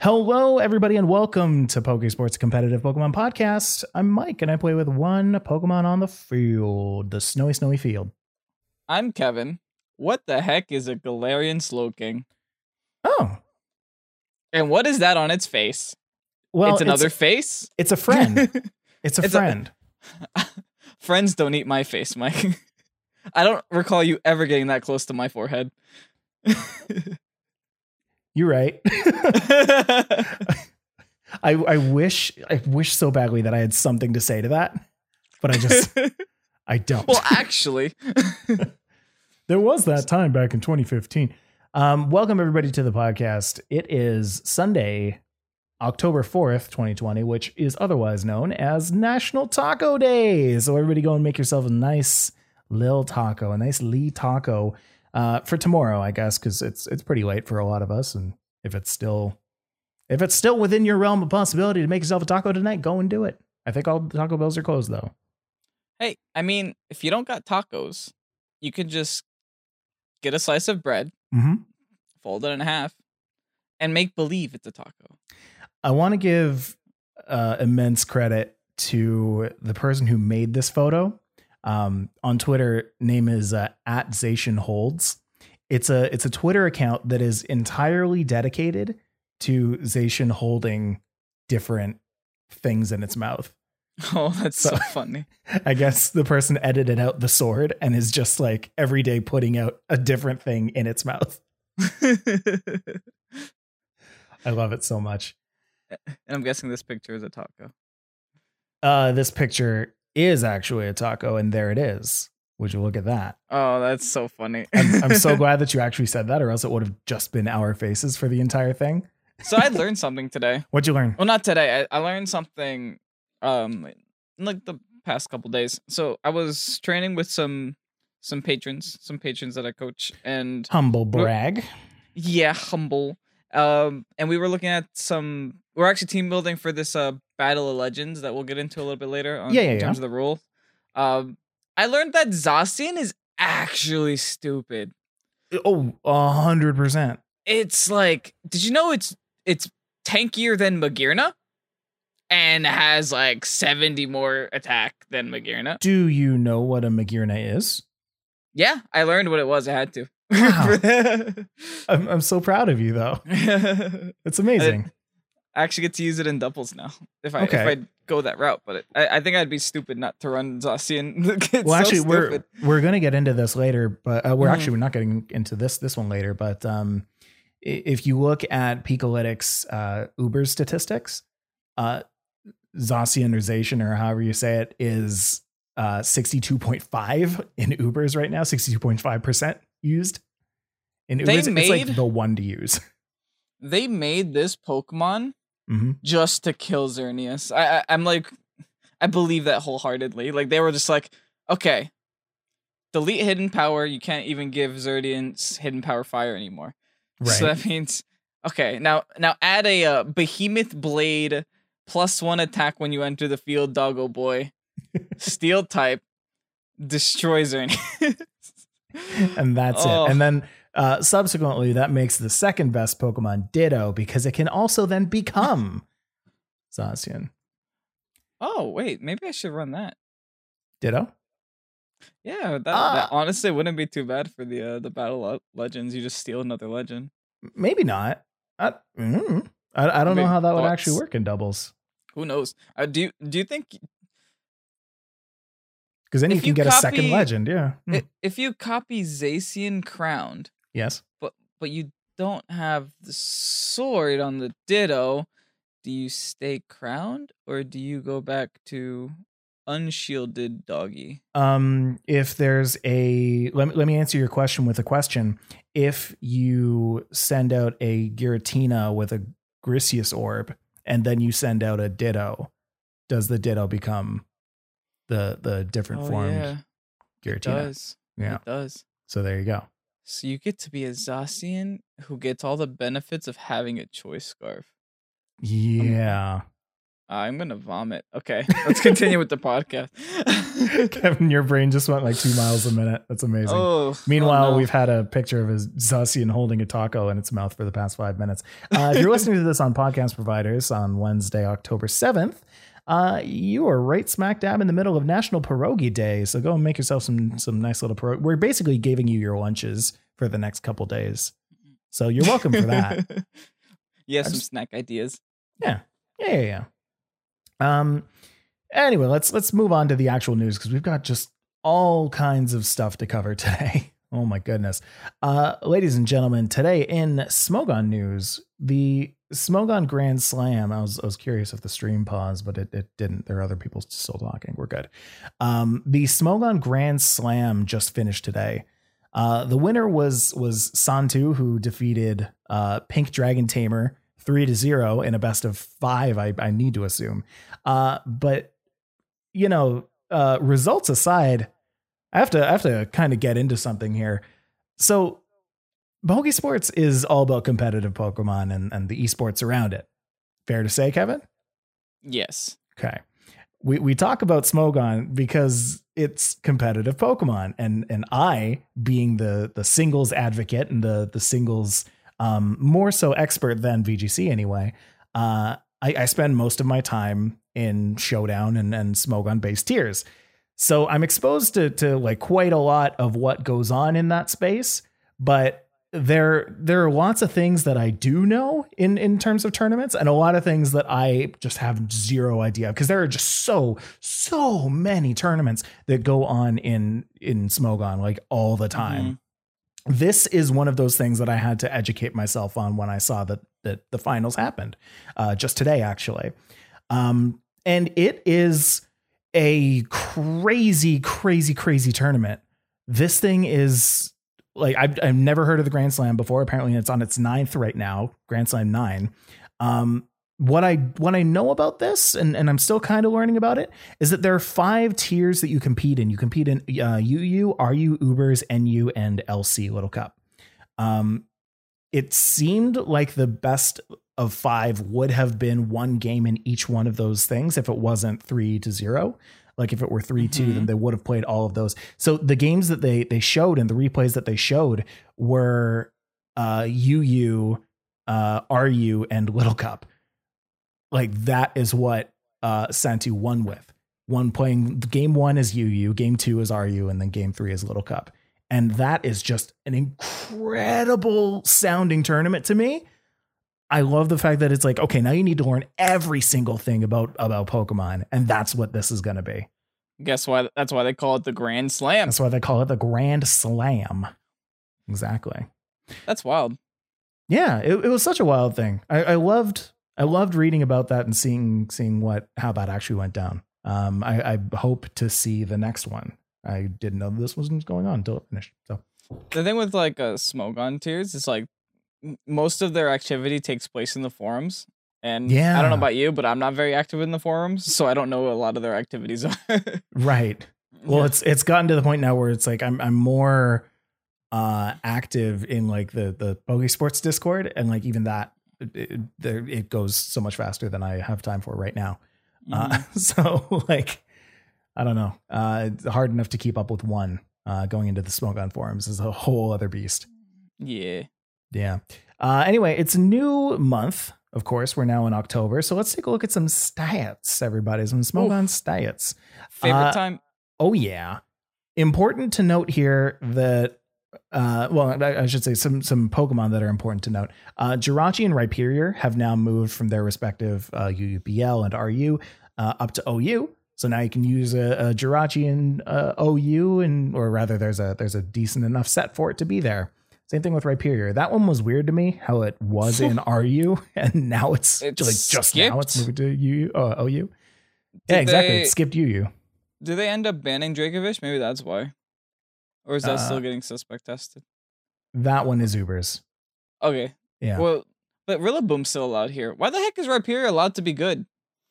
Hello, everybody, and welcome to PokeSports Competitive Pokemon Podcast. I'm Mike, and I play with one Pokemon on the field, the snowy field. I'm Kevin. What the heck is a Galarian Slowking? Oh. And what is that on its face? Well, it's another face? It's a friend. It's a friend. Friends don't eat my face, Mike. I don't recall you ever getting that close to my forehead. You're right. I wish so badly that I had something to say to that, but I don't. Well, actually, there was that time back in 2015. Welcome everybody to the podcast. It is Sunday, October 4th, 2020, which is otherwise known as National Taco Day. So everybody go and make yourself a nice lil taco, a nice Lee taco. For tomorrow, I guess, because it's pretty late for a lot of us, and if it's still within your realm of possibility to make yourself a taco tonight, go and do it. I think all the Taco Bells are closed though. Hey, I mean, if you don't got tacos, you could just get a slice of bread, fold it in half, and make believe it's a taco. I want to give immense credit to the person who made this photo. On Twitter, name is @ZacianHolds. It's a Twitter account that is entirely dedicated to Zacian holding different things in its mouth. Oh, that's so funny. I guess the person edited out the sword and is just like every day putting out a different thing in its mouth. I love it so much. And I'm guessing this picture is a taco. This picture is actually a taco, and there it is. Would you look at that? Oh, that's so funny. I'm so glad that you actually said that, or else it would have just been our faces for the entire thing. So I learned something today. What'd you learn? Well, not today. I learned something in like the past couple days. So I was training with some patrons that I coach, and humble brag. Yeah, humble. And we were looking at we're actually team building for this Battle of Legends that we'll get into a little bit later in terms of the rule. I learned that Zacian is actually stupid. Oh, 100%. It's like, did you know it's tankier than Magearna and has like 70 more attack than Magearna? Do you know what a Magearna is? Yeah, I learned what it was. I had to. Wow. I'm so proud of you, though. It's amazing. I actually get to use it in doubles now if I go that route, but I think I'd be stupid not to run Zacian. Well, actually, we're going to get into this later, but we're not getting into this one later. But if you look at Pikalytics Uber statistics, Zacian or Zacian or however you say it is 62.5 in Ubers right now, 62.5% used in Ubers. It's like the one to use. They made this Pokemon just to kill Xerneas. I'm like, I believe that wholeheartedly. Like, they were just like, okay, delete hidden power. You can't even give Xerneas hidden power fire anymore. Right. So that means, okay, now add a Behemoth Blade +1 attack when you enter the field, Doggo Boy. Steel type, destroy Xerneas. And that's it. And then subsequently, that makes the second best Pokemon Ditto, because it can also then become Zacian. Oh, wait, maybe I should run that. Ditto? Yeah, that honestly wouldn't be too bad for the Battle Legends. You just steal another legend. Maybe not. I don't know how that would actually work in doubles. Who knows? Do you think... Because then you can get a second legend, yeah. If you copy Zacian Crowned, yes, but you don't have the sword on the Ditto, do you stay crowned or do you go back to unshielded doggy? If there's let me answer your question with a question. If you send out a Giratina with a Grisius orb and then you send out a Ditto, does the Ditto become the different formed Giratina? It does. Yeah, it does. So there you go. So you get to be a Zacian who gets all the benefits of having a choice scarf. Yeah. I'm gonna vomit. Okay, let's continue with the podcast. Kevin, your brain just went like 2 miles a minute. That's amazing. Meanwhile, we've had a picture of his Zacian holding a taco in its mouth for the past 5 minutes. If you're listening to this on podcast providers on Wednesday, October 7th, you are right smack dab in the middle of National Pierogi Day. So go and make yourself some nice little pierogi. We're basically giving you your lunches for the next couple days. So you're welcome for that. Some snack ideas. Yeah. Anyway, let's move on to the actual news because we've got just all kinds of stuff to cover today. Oh my goodness. Ladies and gentlemen, today in Smogon news, the Smogon Grand Slam. I was curious if the stream paused, but it didn't. There are other people still talking. We're good. The Smogon Grand Slam just finished today. The winner was Santu, who defeated Pink Dragon Tamer 3-0 in a best of 5, I need to assume. But results aside, I have to kind of get into something here. So Pokesports is all about competitive Pokemon and the esports around it. Fair to say, Kevin? Yes. Okay. We talk about Smogon because it's competitive Pokemon, and I, being the singles advocate and the singles more so expert than VGC anyway, I spend most of my time in Showdown and Smogon based tiers. So I'm exposed to like quite a lot of what goes on in that space, but there are lots of things that I do know in terms of tournaments, and a lot of things that I just have zero idea, because there are just so many tournaments that go on in Smogon like all the time. Mm-hmm. This is one of those things that I had to educate myself on when I saw that the finals happened just today, actually. And it is a crazy tournament. This thing is like, I've never heard of the Grand Slam before. Apparently it's on its 9th right now, Grand Slam 9. What I know about this, and I'm still kind of learning about it, is that there are 5 tiers that you compete in. You compete in UU, RU, Ubers, NU, and LC Little Cup. It seemed like the best of 5 would have been one game in each one of those things if it wasn't 3-0. Like if it were 3-2, then they would have played all of those. So the games that they showed and the replays that they showed were UU, RU, and Little Cup. Like that is what Santu won with. Playing game 1 is UU, game 2 is RU, and then game 3 is Little Cup. And that is just an incredible sounding tournament to me. I love the fact that it's like, okay, now you need to learn every single thing about Pokemon, and that's what this is going to be. Guess why? That's why they call it the Grand Slam. That's why they call it the Grand Slam. Exactly. That's wild. Yeah, it was such a wild thing. I loved reading about that and seeing how that actually went down. I hope to see the next one. I didn't know this was going on until it finished. So the thing with like Smogon tiers is like most of their activity takes place in the forums. And yeah. I don't know about you, but I'm not very active in the forums, so I don't know what a lot of their activities are. Right. Well, it's gotten to the point now where it's like I'm more active in like the Pokesports Discord, and like even that it goes so much faster than I have time for right now. So like I don't know. It's hard enough to keep up with one. Going into the Smogon forums is a whole other beast. Yeah. Yeah. Anyway, it's a new month. Of course, we're now in October. So let's take a look at some stats, everybody. Some Smogon stats. Favorite time. Oh, yeah. Important to note here that, I should say some Pokemon that are important to note. Jirachi and Rhyperior have now moved from their respective UUBL and RU up to OU. So now you can use a Jirachi in OU, or rather there's a decent enough set for it to be there. Same thing with Rhyperior. That one was weird to me, how it was in RU and now it's like just skipped. Now it's moving to OU. Yeah, exactly. It skipped UU. Did they end up banning Dracovish? Maybe that's why. Or is that still getting suspect tested? That one is Ubers. Okay. Yeah. Well, but Rillaboom's still allowed here. Why the heck is Rhyperior allowed to be good?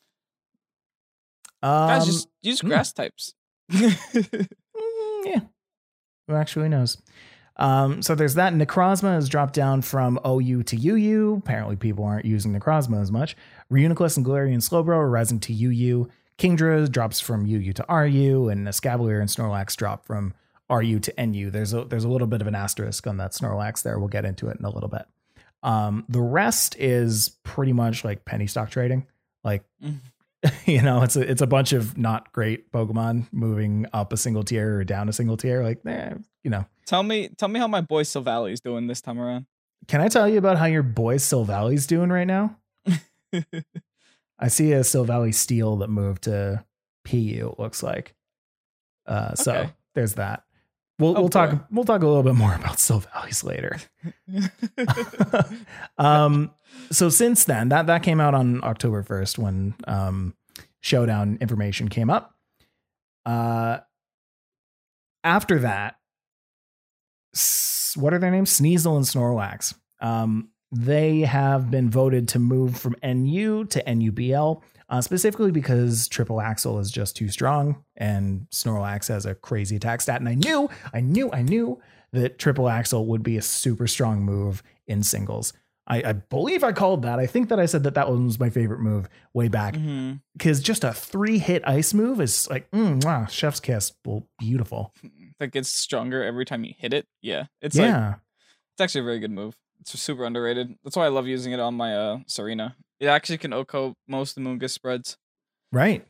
Guys, just use grass types. Yeah. Who actually knows? So there's that. Necrozma has dropped down from OU to UU. Apparently people aren't using Necrozma as much. Reuniclus and Galarian Slowbro are rising to UU. Kingdra drops from UU to RU, and Escavalier and Snorlax drop from RU to NU. There's a little bit of an asterisk on that Snorlax there. We'll get into it in a little bit. The rest is pretty much like penny stock trading. Like, it's a bunch of not great Pokemon moving up a single tier or down a single tier. Like, Tell me how my boy Silvally doing this time around. Can I tell you about how your boy Silvally's doing right now? I see a Silvally Steel that moved to PU, it looks like. So there's that. We'll talk a little bit more about Silvally's later. So since then, that came out on October 1st when Showdown information came up. After that, what are their names? Sneasel and Snorlax. They have been voted to move from NU to NUBL, specifically because Triple Axle is just too strong and Snorlax has a crazy attack stat. And I knew that Triple Axle would be a super strong move in singles. I believe I called that. I think that I said that one was my favorite move way back, because just a 3-hit ice move is like, chef's kiss. Well, beautiful. That gets stronger every time you hit it. Yeah. It's actually a very good move. It's super underrated. That's why I love using it on my Serena. It actually can OHKO most of the Moongus spreads. Right.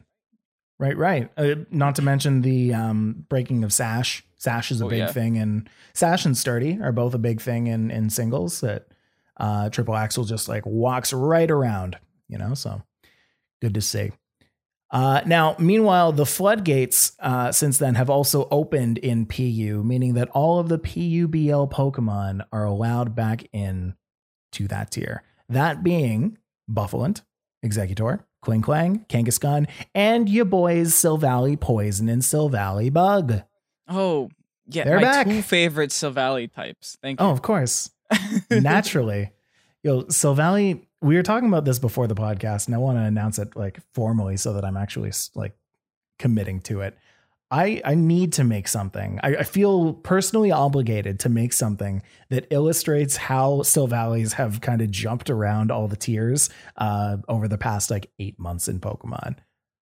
Not to mention the breaking of Sash. Sash is a big thing, and Sash and Sturdy are both a big thing in singles that Triple Axle just like walks right around, so good to see. Now, meanwhile, the floodgates since then have also opened in PU, meaning that all of the PUBL Pokemon are allowed back in to that tier. That being Buffalint, Exeggutor, Klinklang, Kangaskhan, and your boys Silvally Poison and Silvally Bug. Oh, yeah. They're back. 2 favorite Silvally types. Thank you. Oh, of course. Naturally. Silvally, we were talking about this before the podcast, and I want to announce it like formally so that I'm actually like committing to it. I need to make something. I feel personally obligated to make something that illustrates how Silvallies have kind of jumped around all the tiers over the past like 8 months in Pokemon.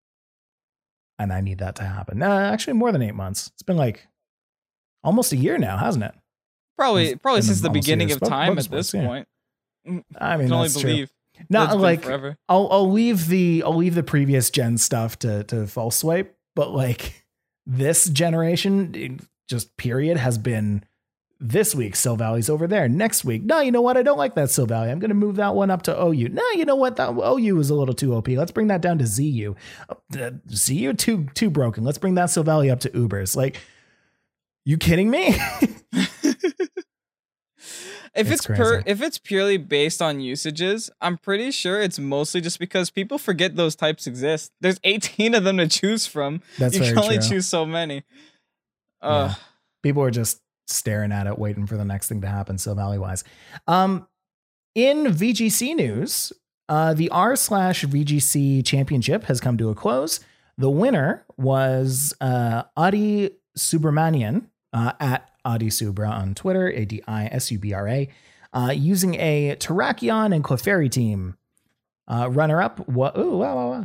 And I need that to happen. Actually, more than 8 months. It's been like almost a year now, hasn't it? Probably since the beginning of time at this point. I mean, I that's can only believe. true. Not like forever. I'll leave the previous gen stuff to false swipe, but like this generation, just period, has been this week Silvally's over there. Next week, no, you know what? I don't like that Silvally. I'm going to move that one up to OU. No, you know what? That OU is a little too OP. Let's bring that down to ZU. ZU too broken. Let's bring that Silvally up to Ubers. Like, you kidding me? If it's purely based on usages, I'm pretty sure it's mostly just because people forget those types exist. There's 18 of them to choose from. That's you very can only true. choose so many. Yeah. People are just staring at it, waiting for the next thing to happen, Silvally wise. In VGC news, the r/VGC championship has come to a close. The winner was Adi Subramanian at Adi Subra on Twitter, ADISUBRA, using a Terrakion and Clefairy team. Runner-up was,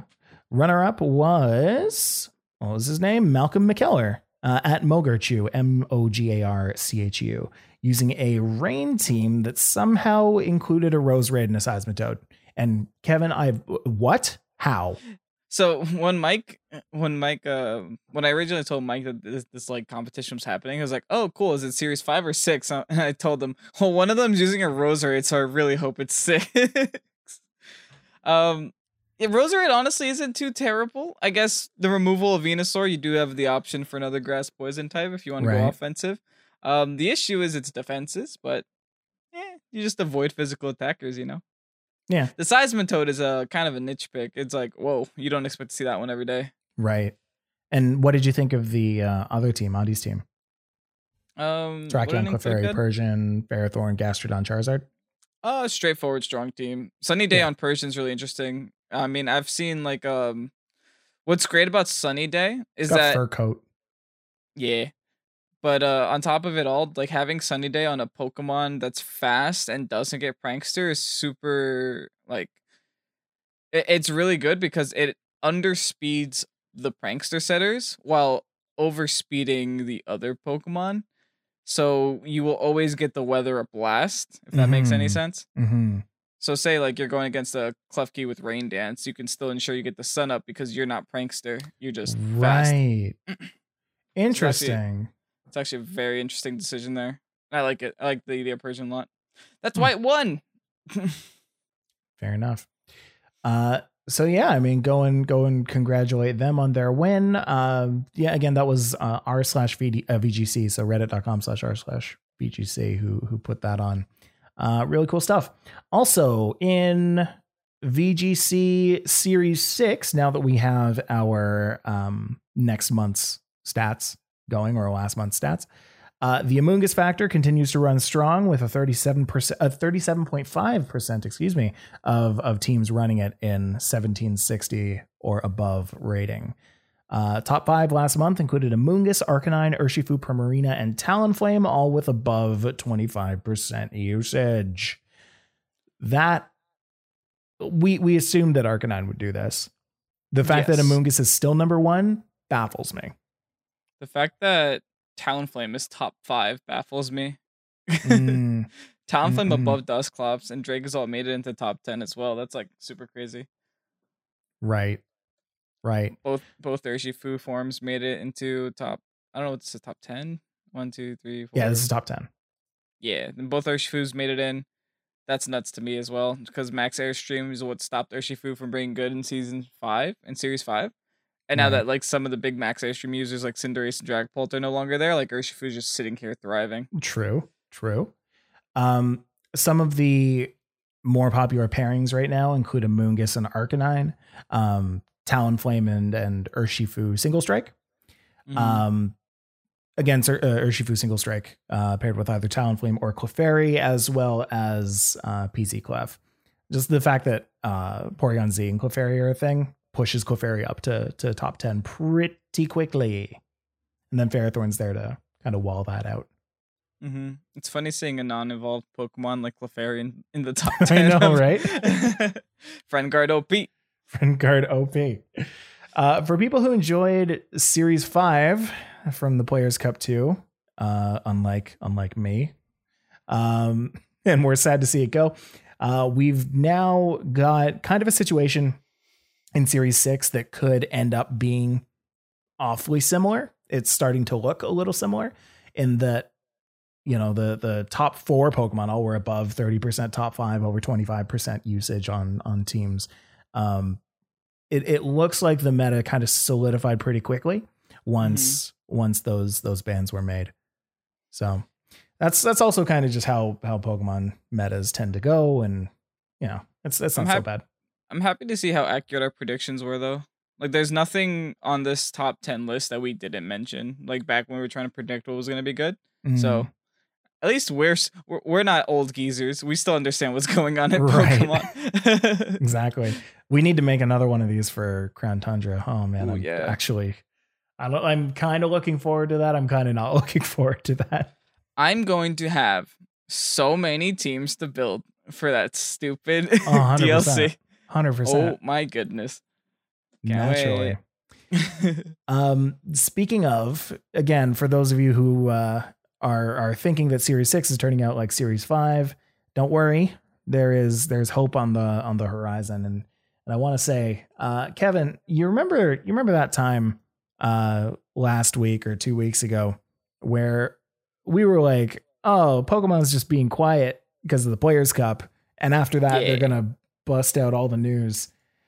what was his name? Malcolm McKellar at Mogarchu, MOGARCHU, using a rain team that somehow included a Roserade and a Seismitoad. And Kevin, what? How? So when I originally told Mike that this like competition was happening, I was like, "Oh, cool! Is it Series 5 or 6?" And I told him, "Well, one of them's using a Roserade, so I really hope it's 6." Roserade honestly isn't too terrible. I guess the removal of Venusaur, you do have the option for another Grass Poison type if you want to go offensive. The issue is its defenses, but you just avoid physical attackers, Yeah. The Seismitoad is a kind of a niche pick. It's like, whoa, you don't expect to see that one every day. Right. And what did you think of the other team, Adi's team? Terrakion, Clefairy, Persian, Ferrothorn, Gastrodon, Charizard? Straightforward, strong team. Sunny Day on Persian's really interesting. I mean, I've seen like what's great about Sunny Day is that fur coat. Yeah. But on top of it all, like having Sunny Day on a Pokemon that's fast and doesn't get Prankster is super like it's really good because it underspeeds the Prankster setters while overspeeding the other Pokemon. So you will always get the Weather Up Blast, if that makes any sense. Mm-hmm. So say like you're going against a Klefki with Rain Dance, you can still ensure you get the Sun Up because you're not Prankster. You're just right. Fast. Interesting. It's actually a very interesting decision there. I like it. I like the Persian lot. That's why it won. Fair enough. So yeah, I mean, go and congratulate them on their win. Yeah, again, that was r/VGC, so reddit.com/r/VGC who put that on. Really cool stuff. Also in VGC Series 6, now that we have our next month's stats going, or last month's stats, the Amoonguss factor continues to run strong with a 37.5%, of teams running it in 1760 or above rating. Top 5 last month included Amoonguss, Arcanine, Urshifu, Primarina, and Talonflame, all with above 25% usage. That we assumed that Arcanine would do this. The fact that Amoonguss is still number 1 baffles me. The fact that Talonflame is top 5 baffles me. Talonflame above Dusclops, and Dracozolt made it into top 10 as well. That's like super crazy. Right. Both Urshifu forms made it into top. I don't know what's the top 10. 1, 2, 3, 4. Yeah, this is top 10. Yeah, and both Urshifus made it in. That's nuts to me as well, because Max Airstream is what stopped Urshifu from being good in Series 5. And now that like some of the big Max Airstream users like Cinderace and Dragapult are no longer there, like Urshifu's just sitting here thriving. True. Some of the more popular pairings right now include Amoonguss and Arcanine, Talonflame and Urshifu Single Strike. Again, Urshifu Single Strike paired with either Talonflame or Clefairy, as well as PC Clef. Just the fact that Porygon Z and Clefairy are a thing pushes Clefairy up to top 10 pretty quickly. And then Ferrothorn's there to kind of wall that out. It's funny seeing a non-evolved Pokemon like Clefairy in the top 10. I know, right? Friend Guard OP. For people who enjoyed Series 5 from the Players Cup 2, unlike me, and we're sad to see it go, we've now got kind of a situation in Series 6 that could end up being awfully similar. It's starting to look a little similar in that, you know, the top 4 Pokemon all were above 30%, top 5 over 25% usage on teams. It looks like the meta kind of solidified pretty quickly once those bans were made. So that's also kind of just how Pokemon metas tend to go, and you know, it's not so bad. I'm happy to see how accurate our predictions were, though. Like, there's nothing on this top 10 list that we didn't mention, like back when we were trying to predict what was going to be good. So at least we're not old geezers. We still understand what's going on in Pokemon. Exactly. We need to make another one of these for Crown Tundra. Oh man, I'm kind of looking forward to that. I'm kind of not looking forward to that. I'm going to have so many teams to build for that stupid 100%, DLC. 100%. Oh my goodness. Naturally. Speaking of, again, for those of you who are thinking that Series 6 is turning out like Series 5, don't worry. There's hope on the horizon. And I want to say, Kevin, you remember that time last week or 2 weeks ago where we were like, oh, Pokemon's just being quiet because of the Players Cup, and after that they're gonna bust out all the news.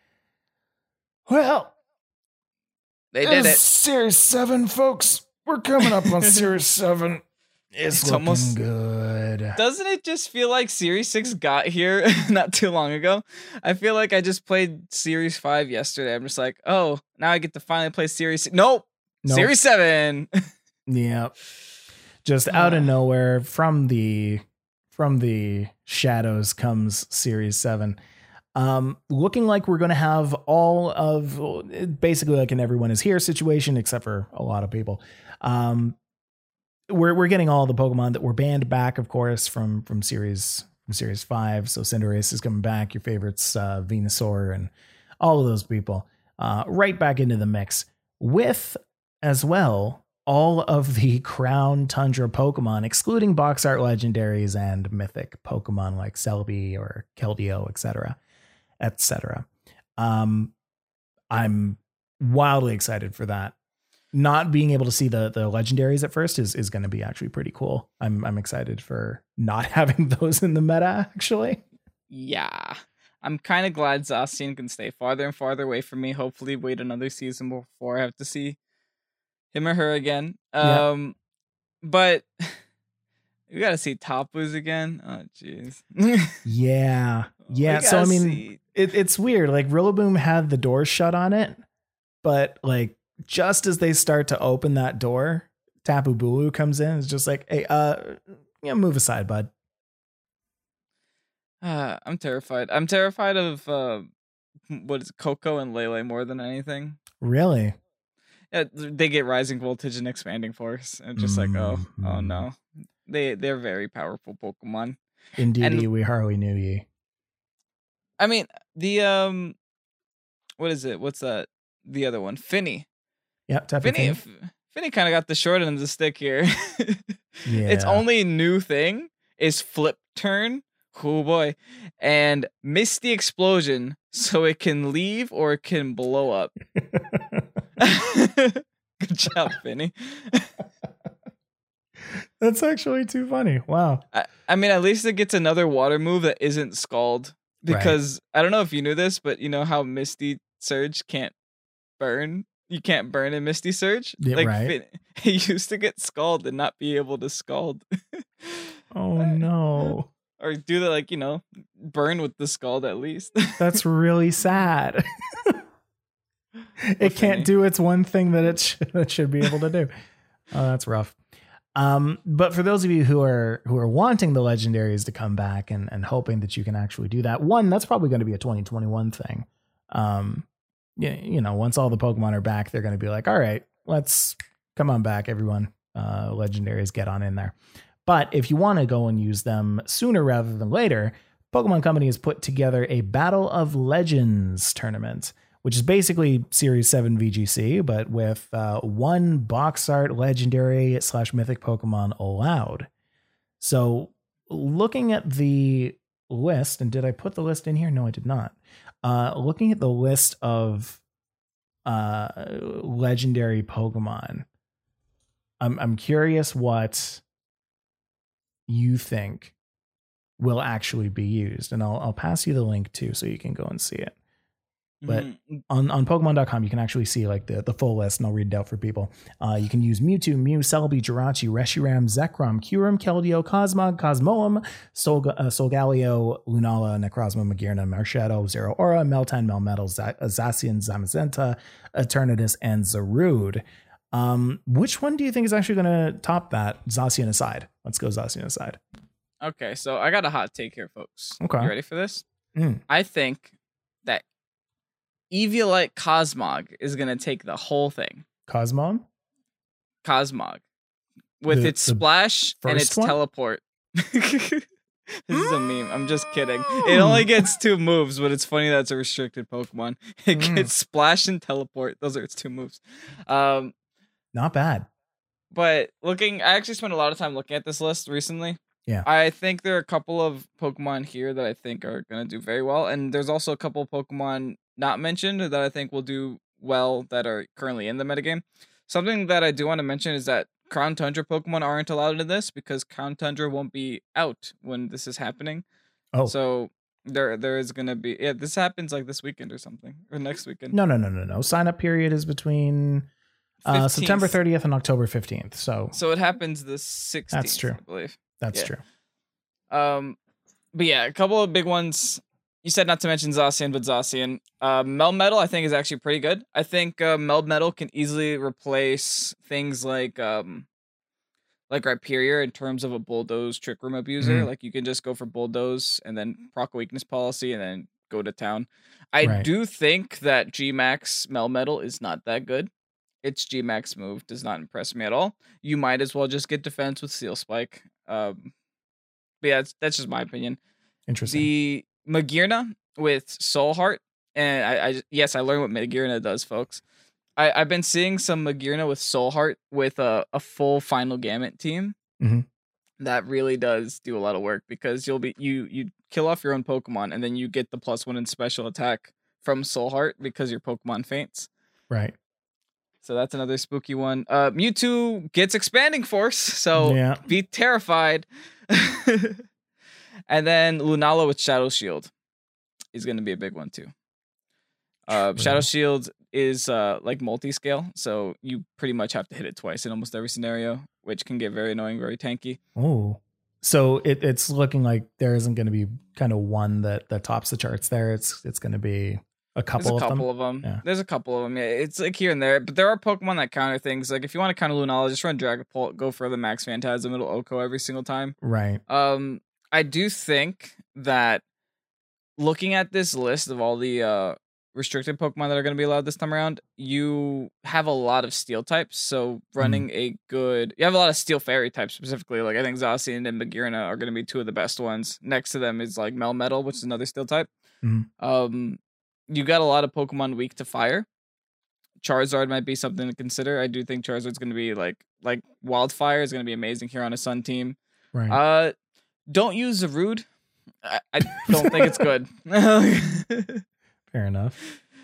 Well, they did it. Series 7, folks. We're coming up on Series 7. It's looking almost good. Doesn't it just feel like Series 6 got here not too long ago? I feel like I just played Series 5 yesterday. I'm just like, oh, now I get to finally play Series 6. Nope. Series 7. Yeah. Just out of nowhere from the shadows comes Series 7. Looking like we're going to have all of basically like an everyone is here situation, except for a lot of people. we're getting all the Pokemon that were banned back, of course, from Series 5. So Cinderace is coming back. Your favorites, Venusaur and all of those people, right back into the mix with, as well, all of the Crown Tundra Pokemon, excluding box art legendaries and mythic Pokemon like Celebi or Keldeo, etc., etc. I'm wildly excited for that. Not being able to see the legendaries at first is going to be actually pretty cool. I'm excited for not having those in the meta, actually. Yeah. I'm kind of glad Zacian can stay farther and farther away from me. Hopefully wait another season before I have to see him or her again. But we got to see Tapus again. Oh, jeez. Yeah. So, I mean, it's weird. Like, Rillaboom had the door shut on it, but like, just as they start to open that door, Tapu Bulu comes in. It's just like, hey, move aside, bud. I'm terrified. I'm terrified of what is it, Coco and Lele more than anything. Really? Yeah, they get rising voltage and expanding force, and just like, oh no, they're very powerful Pokemon. Indeed, we hardly knew ye. I mean, the what is it? What's that? The other one, Finny. Yep, Finny kind of got the short end of the stick here. Yeah. Its only new thing is Flip Turn. Oh boy. And Misty Explosion, so it can leave or it can blow up. Good job, Finny. That's actually too funny. Wow. I mean, at least it gets another water move that isn't Scald. Because I don't know if you knew this, but you know how Misty Surge can't burn? You can't burn in Misty Surge. Yeah, right. He used to get Scald and not be able to Scald. Oh no. Or do the, like, burn with the Scald at least. That's really sad. It can't do its one thing that it should be able to do. Oh, that's rough. But for those of you who are wanting the legendaries to come back and hoping that you can actually do that, one, that's probably going to be a 2021 thing. Once all the Pokemon are back, they're going to be like, all right, let's come on back, everyone. Legendaries, get on in there. But if you want to go and use them sooner rather than later, Pokemon Company has put together a Battle of Legends tournament, which is basically Series 7 VGC, but with one box art legendary / mythic Pokemon allowed. So looking at the list, and did I put the list in here? No, I did not. Looking at the list of legendary Pokemon, I'm curious what you think will actually be used, and I'll pass you the link too, so you can go and see it. But on Pokemon.com, you can actually see like the full list, and I'll read it out for people. You can use Mewtwo, Mew, Celebi, Jirachi, Reshiram, Zekrom, Kyurem, Keldeo, Cosmog, Cosmoem, Solgaleo, Lunala, Necrozma, Magearna, Marshadow, Zeraora, Meltan, Melmetal, Zacian, Zamazenta, Eternatus, and Zarude. Which one do you think is actually going to top that? Zacian aside. Let's go Zacian aside. Okay, so I got a hot take here, folks. Okay. You ready for this? I think that Eviolite Cosmog is going to take the whole thing. Cosmog? With its splash and its teleport. This is a meme. I'm just kidding. It only gets 2 moves, but it's funny that it's a restricted Pokemon. It gets splash and teleport. Those are its 2 moves. Not bad. But I actually spent a lot of time looking at this list recently. Yeah. I think there are a couple of Pokemon here that I think are going to do very well. And there's also a couple of Pokemon not mentioned that I think will do well that are currently in the metagame. Something that I do want to mention is that Crown Tundra Pokemon aren't allowed in this because Crown Tundra won't be out when this is happening. Oh. So there is going to be... Yeah, this happens like this weekend or something. Or next weekend. No. Sign up period is between September 30th and October 15th. So it happens the 16th, that's true. I believe. That's true. But yeah, a couple of big ones. You said not to mention Zacian, but Zacian. Melmetal, I think, is actually pretty good. I think Melmetal can easily replace things like Rhyperior in terms of a Bulldoze Trick Room abuser. Like, you can just go for Bulldoze and then proc weakness policy and then go to town. I do think that Gmax Melmetal is not that good. its G-Max move does not impress me at all. You might as well just get defense with Steel Spike. But yeah, that's just my opinion. Interesting. The Magearna with Soul Heart, and I learned what Magearna does, folks. I've been seeing some Magearna with Soul Heart with a full Final Gamut team. Mm-hmm. That really does do a lot of work because you kill off your own Pokemon and then you get the +1 in special attack from Soul Heart because your Pokemon faints. Right. So that's another spooky one. Mewtwo gets Expanding Force, so be terrified. And then Lunala with Shadow Shield is going to be a big one too. Shadow Shield is like multi-scale, so you pretty much have to hit it twice in almost every scenario, which can get very annoying, very tanky. Oh, so it's looking like there isn't going to be kind of one that tops the charts there. It's going to be a couple of them. Yeah. There's a couple of them. Yeah, it's like here and there, but there are Pokemon that counter things. Like if you want to counter Lunala, just run Dragapult, go for the Max Phantasm, it'll OHKO every single time. Right. I do think that looking at this list of all the restricted Pokemon that are going to be allowed this time around, you have a lot of Steel types. So running you have a lot of Steel Fairy types specifically. Like I think Zacian and Magearna are going to be two of the best ones. Next to them is like Melmetal, which is another Steel type. You got a lot of Pokemon weak to fire. Charizard might be something to consider. I do think Charizard's going to be like Wildfire is going to be amazing here on a Sun team. Right. Don't use Zarude. I don't think it's good. Fair enough.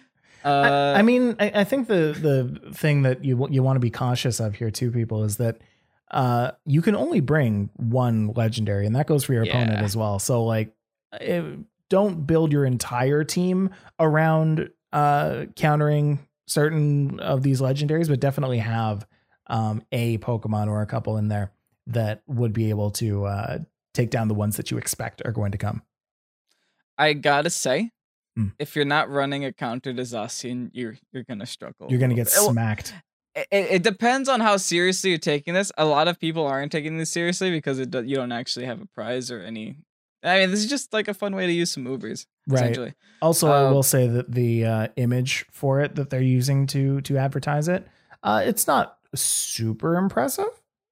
I mean, I think the thing that you want to be cautious of here too, people, is that you can only bring one legendary, and that goes for your opponent as well. So like, don't build your entire team around countering certain of these legendaries, but definitely have a Pokemon or a couple in there that would be able to take down the ones that you expect are going to come. I gotta say, if you're not running a counter to Zacian, you're gonna struggle. You're gonna get smacked. It depends on how seriously you're taking this. A lot of people aren't taking this seriously because you don't actually have a prize or any. I mean, this is just like a fun way to use some movers, essentially. Also, I will say that the image for it that they're using to advertise it, it's not super impressive.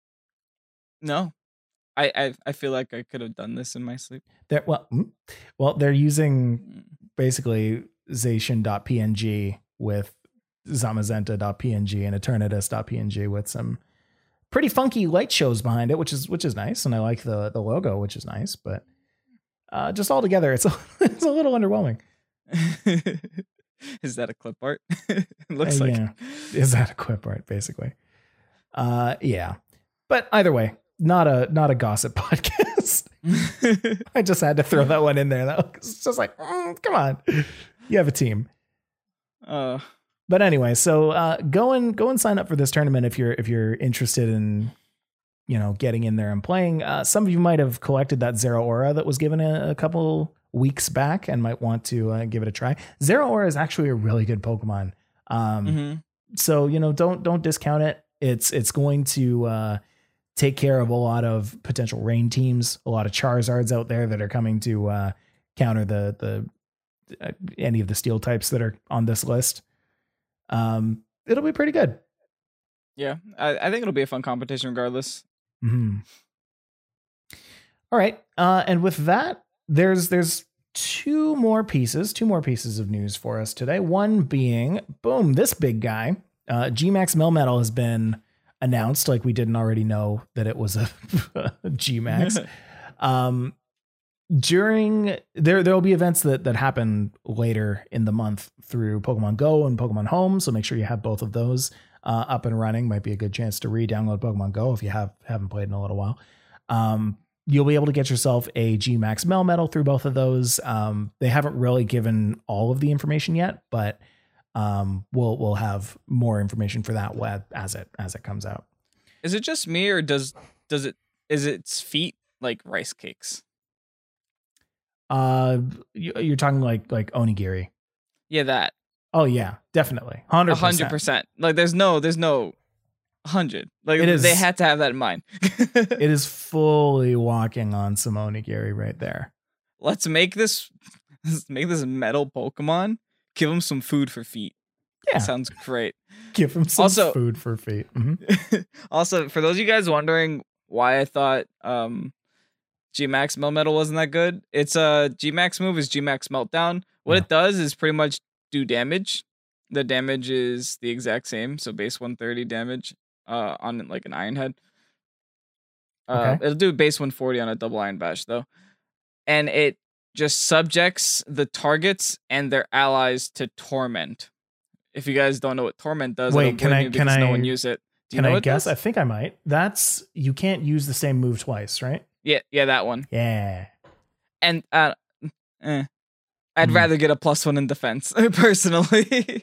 No, I feel like I could have done this in my sleep. They're using basically Zacian.png with Zamazenta.png and Eternatus.png with some pretty funky light shows behind it, which is nice, and I like the logo, which is nice, but just all together, it's a little underwhelming. Is that a clip art? It looks like. Yeah. Is that a clip art, basically? Yeah. But either way, not a gossip podcast. I just had to throw that one in there. That was just like, come on, you have a team. But anyway, so go and sign up for this tournament if you're interested in, getting in there and playing. Some of you might have collected that Zeraora that was given a couple weeks back and might want to give it a try. Zeraora is actually a really good Pokemon. So don't discount it. It's going to take care of a lot of potential rain teams, a lot of Charizards out there that are coming to counter the any of the Steel types that are on this list. It'll be pretty good. Yeah, I think it'll be a fun competition regardless. All right, and with that, there's two more pieces of news for us today. One being, boom, this big guy, G-Max Melmetal has been announced. Like we didn't already know that it was a G-Max. During there'll be events that happen later in the month through Pokemon Go and Pokemon Home. So make sure you have both of those up and running. Might be a good chance to re-download Pokemon Go if you haven't played in a little while. You'll be able to get yourself a G-Max Melmetal through both of those. They haven't really given all of the information yet, but we'll have more information for that as it comes out. Is it just me, or is its feet like rice cakes? You're talking like onigiri. Yeah, that. Oh yeah, definitely. 100%. Like there's no 100. Like they had to have that in mind. It is fully walking on some onigiri right there. Let's make this metal Pokemon. Give him some food for feet. Yeah. Sounds great. Give him some food for feet. Mm-hmm. Also, for those of you guys wondering why I thought G-Max Melmetal wasn't that good, it's G-Max move is G-Max Meltdown. What it does is pretty much do damage. The damage is the exact same, so base 130 damage on like an Iron Head. It'll do base 140 on a double Iron Bash though. And it just subjects the targets and their allies to torment. If you guys don't know what torment does, wait, can I no one use it. Can I guess? I think I might. That's you can't use the same move twice, right? Yeah, that one. Yeah. And I'd rather get a +1 in defense, personally.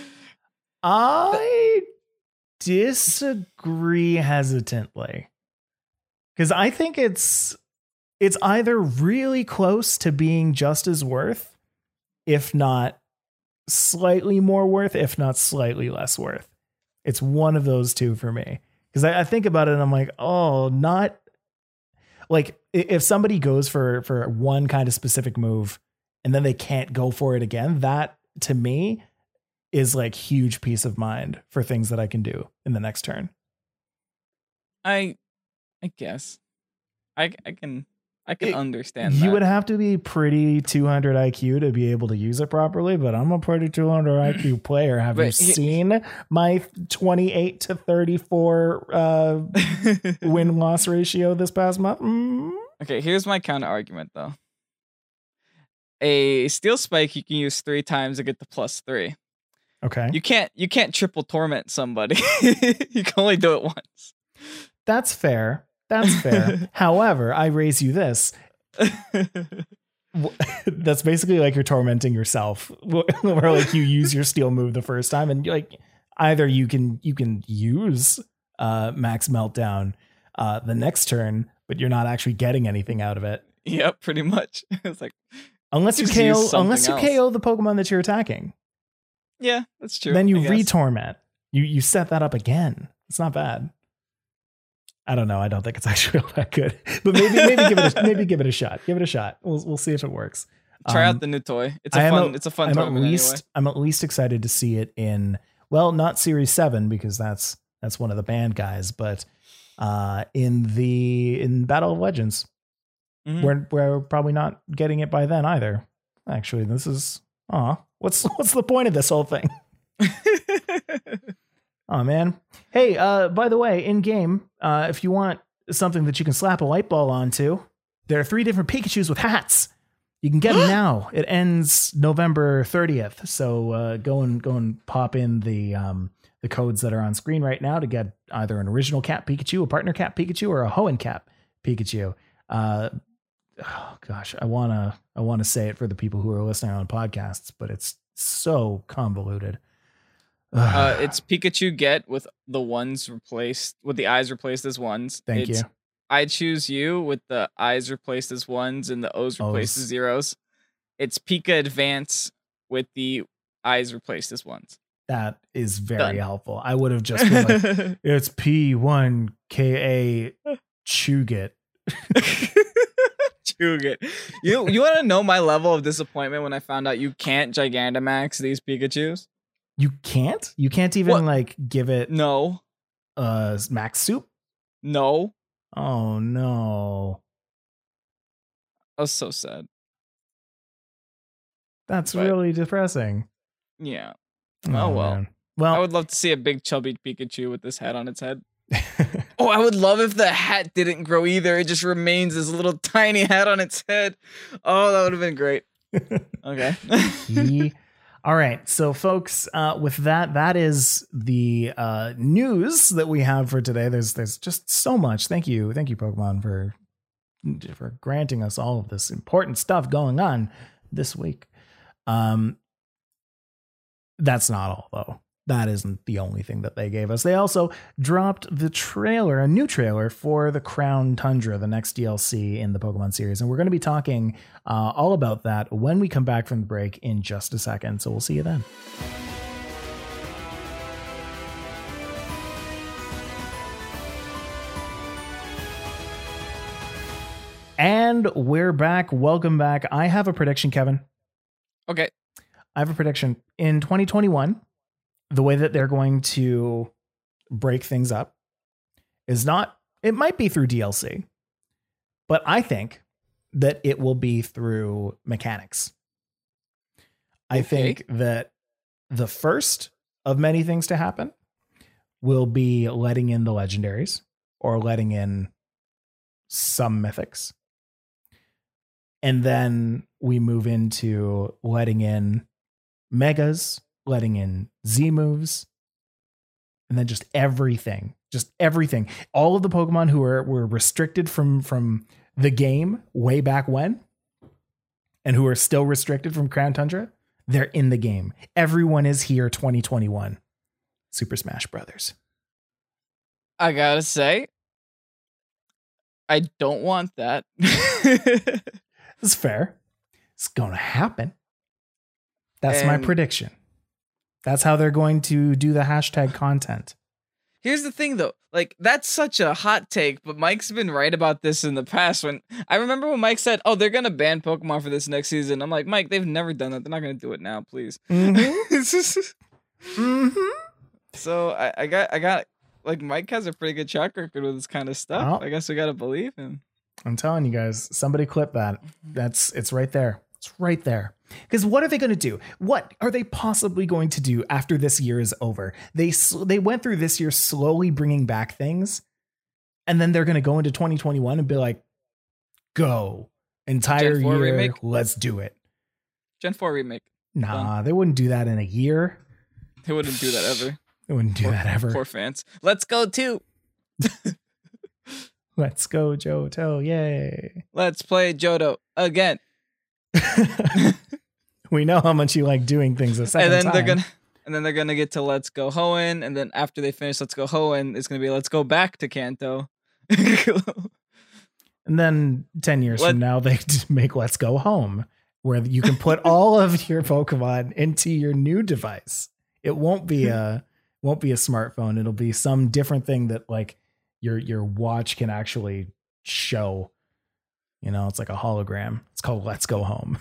I disagree hesitantly. Because I think it's either really close to being just as worth, if not slightly more worth, if not slightly less worth. It's one of those two for me. Because I think about it and I'm like, oh, not like if somebody goes for one kind of specific move and then they can't go for it again, that to me is like huge peace of mind for things that I can do in the next turn. I guess I can understand you that. Would have to be pretty 200 IQ to be able to use it properly, but I'm a pretty 200 IQ player. Have you seen my 28 to 34 win-loss ratio this past month? Okay, here's my counter argument though. A steel spike you can use 3 times to get the +3. Okay. You can't triple torment somebody. You can only do it once. That's fair. That's fair. However, I raise you this. That's basically like you're tormenting yourself, where like you use your steel move the first time, and like either you can use Max Meltdown the next turn, but you're not actually getting anything out of it. Yep, pretty much. It's like unless you KO the Pokemon that you're attacking. Yeah, that's true. Then you re-torment. You set that up again. It's not bad. I don't know. I don't think it's actually all that good, but maybe give it a shot. Give it a shot. We'll see if it works. Try out the new toy. It's a fun toy. I'm at least excited to see it in, well, not Series 7 because that's one of the banned guys, but in Battle of Legends. Mm-hmm. We're probably not getting it by then either. Actually, this is what's the point of this whole thing? Oh man. Hey, by the way, in game, if you want something that you can slap a light ball onto, there are 3 different Pikachus with hats. You can get them now. It ends November 30th. So go and pop in the codes that are on screen right now to get either an original Cap Pikachu, a partner Cap Pikachu, or a Hoenn Cap Pikachu. Oh gosh, I wanna say it for the people who are listening on podcasts, but it's so convoluted. It's Pikachu get with the ones replaced, with the eyes replaced as ones. Thank you. I choose you with the eyes replaced as ones and the O's replaced as zeros. It's Pika Advance with the eyes replaced as ones. That is very helpful. I would have just been like, it's P1KA Chugit. Chugit. You want to know my level of disappointment when I found out you can't Gigantamax these Pikachus? You can't? You can't even like give it max soup? No. Oh no. I was so sad. That's really depressing. Yeah. Oh well. Man. Well, I would love to see a big chubby Pikachu with this hat on its head. Oh, I would love if the hat didn't grow either. It just remains this little tiny hat on its head. Oh, that would have been great. Okay. All right. So, folks, with that is the news that we have for today. There's just so much. Thank you, Pokemon, for granting us all of this important stuff going on this week. That's not all, though. That isn't the only thing that they gave us. They also dropped a new trailer for the Crown Tundra, the next DLC in the Pokemon series. And we're going to be talking all about that when we come back from the break in just a second. So we'll see you then. And we're back. Welcome back. I have a prediction, Kevin. Okay. I have a prediction. In 2021, the way that they're going to break things up is not, it might be through DLC, but I think that it will be through mechanics. I think that the first of many things to happen will be letting in the legendaries or letting in some mythics. And then we move into letting in megas, letting in Z moves, and then just everything. All of the Pokemon who were restricted from the game way back when and who are still restricted from Crown Tundra, they're in the game. Everyone is here 2021. Super Smash Brothers. I gotta say, I don't want that. It's fair. It's going to happen. That's my prediction. That's how they're going to do the hashtag content. Here's the thing, though. Like, that's such a hot take, but Mike's been right about this in the past. I remember when Mike said, "Oh, they're gonna ban Pokemon for this next season." I'm like, Mike, they've never done that. They're not gonna do it now, please. So I got like, Mike has a pretty good track record with this kind of stuff. Well, I guess we gotta believe him. I'm telling you guys, somebody clip that. It's right there. It's right there. Because what are they going to do? What are they possibly going to do after this year is over? They went through this year slowly bringing back things, and then they're going to go into 2021 and be like, go. Entire year, remake? Let's do it. Gen 4 remake. Nah, they wouldn't do that in a year. They wouldn't do that ever. They wouldn't do that ever. Poor fans. Let's go, too. Let's go, Johto. Yay. Let's play Johto again. We know how much you like doing things a second time. They're gonna get to Let's Go Hoenn, and then after they finish Let's Go Hoenn, it's gonna be Let's Go back to Kanto. And then 10 years from now, they make Let's Go Home, where you can put all of your Pokemon into your new device. It won't be a smartphone. It'll be some different thing that like your watch can actually show. You know, it's like a hologram. It's called Let's Go Home.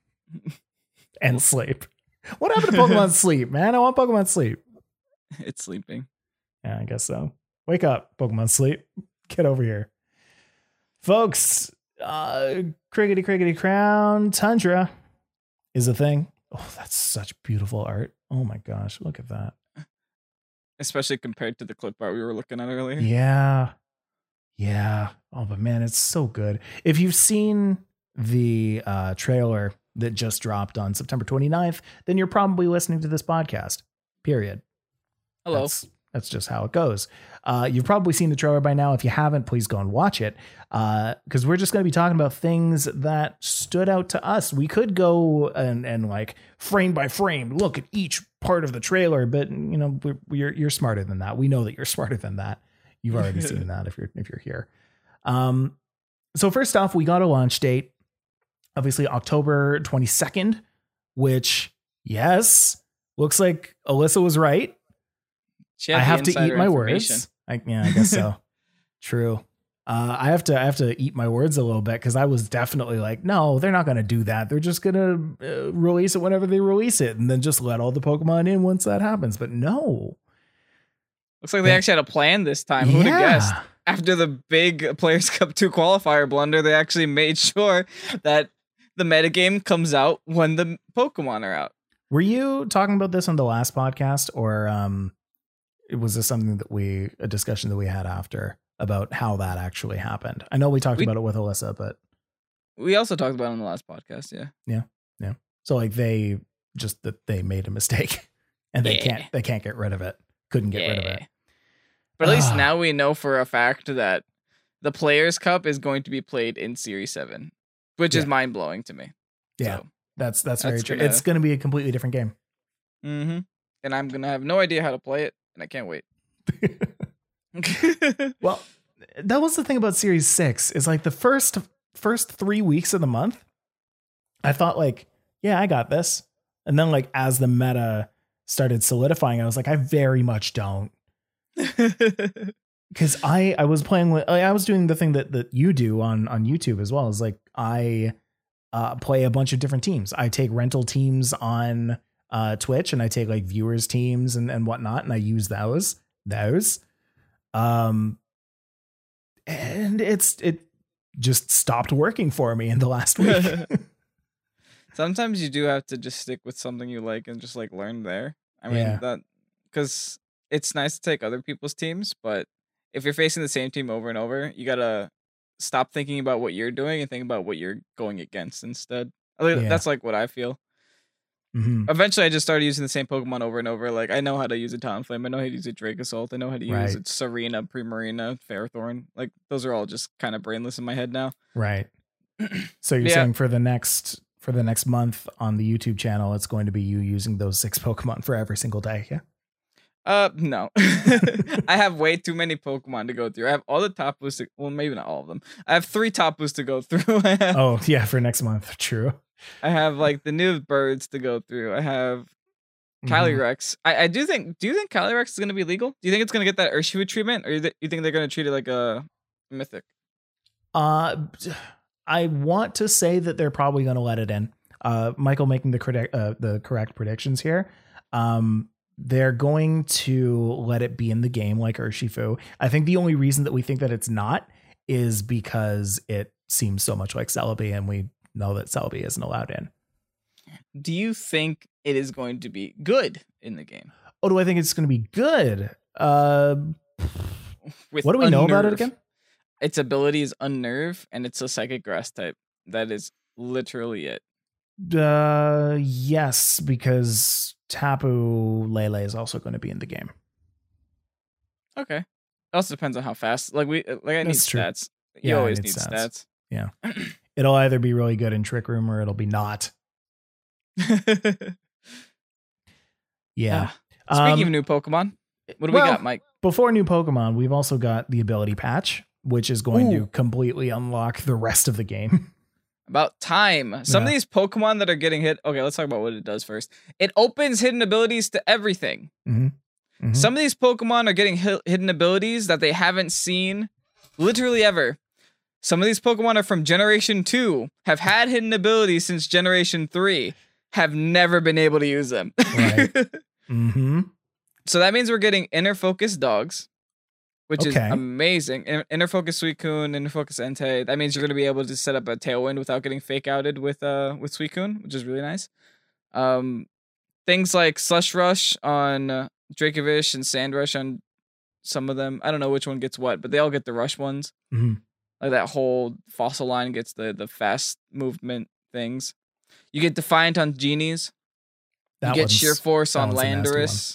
And sleep. What happened to Pokemon Sleep, man? I want Pokemon Sleep. It's sleeping. Yeah, I guess so. Wake up, Pokemon Sleep. Get over here. Folks, Crickety Crown Tundra is a thing. Oh, that's such beautiful art. Oh my gosh, look at that. Especially compared to the clip art we were looking at earlier. Yeah. Oh, but man, it's so good. If you've seen the trailer that just dropped on September 29th, then you're probably listening to this podcast, period. Hello. That's just how it goes. You've probably seen the trailer by now. If you haven't, please go and watch it. Because we're just going to be talking about things that stood out to us. We could go and like frame by frame, look at each part of the trailer, but you know, you're smarter than that. We know that you're smarter than that. You've already seen that if you're here. So first off, we got a launch date, obviously October 22nd, which, yes, looks like Alyssa was right. I have to eat my words. I guess so. True. I have to eat my words a little bit because I was definitely like, no, they're not going to do that. They're just going to release it whenever they release it and then just let all the Pokemon in once that happens. But no. Looks like they actually had a plan this time. Who would have guessed? After the big Players Cup 2 qualifier blunder, they actually made sure that the metagame comes out when the Pokemon are out. Were you talking about this on the last podcast, or was this something that a discussion that we had after about how that actually happened? I know we talked about it with Alyssa, but we also talked about it on the last podcast. Yeah. So like they made a mistake and they can't get rid of it. Couldn't get rid of it. But at least now we know for a fact that the Players Cup is going to be played in Series 7, which is mind blowing to me. Yeah, so that's very true. It's going to be a completely different game. Mm-hmm. And I'm going to have no idea how to play it, and I can't wait. Well, that was the thing about Series 6 is like the first 3 weeks of the month, I thought like, yeah, I got this. And then like as the meta started solidifying, I was like, I very much don't. Because I was playing with, I was doing the thing that you do on YouTube as well. Is like I play a bunch of different teams. I take rental teams on Twitch, and I take like viewers teams and whatnot, and I use those. And it just stopped working for me in the last week. Sometimes you do have to just stick with something you like and just like learn there. I mean that, because it's nice to take other people's teams, but if you're facing the same team over and over, you gotta stop thinking about what you're doing and think about what you're going against instead. That's like what I feel. Mm-hmm. Eventually, I just started using the same Pokemon over and over. Like, I know how to use a Talonflame. I know how to use a Dracozolt. I know how to use it, Serena, Primarina, Ferrothorn. Like, those are all just kind of brainless in my head now. Right. So you're saying for the next month on the YouTube channel, it's going to be you using those 6 Pokemon for every single day. Yeah. No. I have way too many Pokemon to go through. I have all the Tapus. Well, maybe not all of them. I have 3 Tapus to go through. Oh yeah, for next month. True. I have like the new birds to go through. I have Calyrex. I do think. Do you think Calyrex is going to be legal? Do you think it's going to get that Urshifu treatment, or you think they're going to treat it like a mythic? I want to say that they're probably going to let it in. Michael making the correct predictions here. They're going to let it be in the game like Urshifu. I think the only reason that we think that it's not is because it seems so much like Celebi, and we know that Celebi isn't allowed in. Do you think it is going to be good in the game? Oh, do I think it's going to be good? What do we know about it again? Its ability is Unnerve, and it's a Psychic Grass type. That is literally it. Yes, because Tapu Lele is also going to be in the game. Okay. It also depends on how fast. I need stats. You always need stats. Yeah. It'll either be really good in Trick Room or it'll be not. Yeah. Speaking of new Pokemon, what do we got, Mike? Before new Pokemon, we've also got the ability patch, which is going to completely unlock the rest of the game. About time. Some of these Pokemon that are getting hit. Okay, let's talk about what it does first. It opens hidden abilities to everything. Mm-hmm. Mm-hmm. Some of these Pokemon are getting hidden abilities that they haven't seen literally ever. Some of these Pokemon are from Generation 2, have had hidden abilities since Generation 3, have never been able to use them. Right. Mm-hmm. So that means we're getting Inner Focus Dogs, which is amazing. Inner Focus Suicune, Inner Focus Entei. That means you're going to be able to set up a Tailwind without getting fake outed with Suicune, which is really nice. Things like Slush Rush on Dracovish and Sand Rush on some of them. I don't know which one gets what, but they all get the Rush ones. Mm-hmm. Like that whole Fossil line gets the fast movement things. You get Defiant on Genies. You get Sheer Force on Landorus.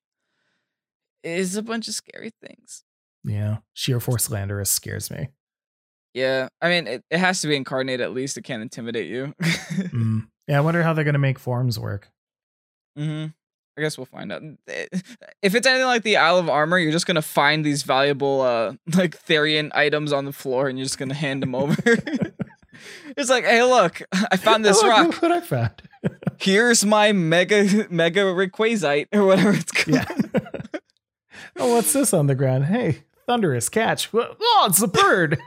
It's a bunch of scary things. Yeah. Sheer Force Landorus scares me. Yeah. I mean, it has to be incarnate at least. It can't intimidate you. Yeah, I wonder how they're going to make forms work. Mm-hmm. I guess we'll find out. If it's anything like the Isle of Armor, you're just going to find these valuable like Therian items on the floor and you're just going to hand them over. It's like, hey, look, I found this rock. Look what I found. Here's my mega Rayquazite or whatever it's called. Yeah. Oh, what's this on the ground? Hey, Thundurus, catch. Oh, it's a bird.